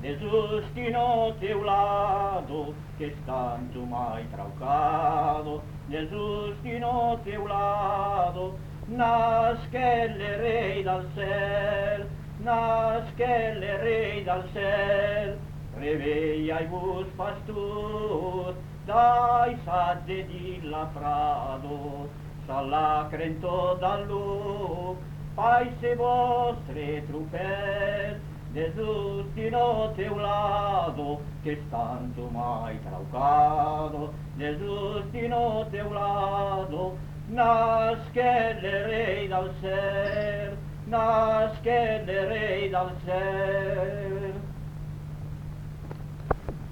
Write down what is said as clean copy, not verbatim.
Nesustino teu lado, que tanto mai traucado, Nesustino teu lado, nascelle rei dal cel, nascelle rei dal cel, revegliai-vos pastor, dai sadde di la prado, s'allacren tot dal lup, paise vostre trupel, Nesustino teu lado, che tanto mai traucado, Nesustino teu lado, nascelle rei dal cel, nascelle rei dal cel.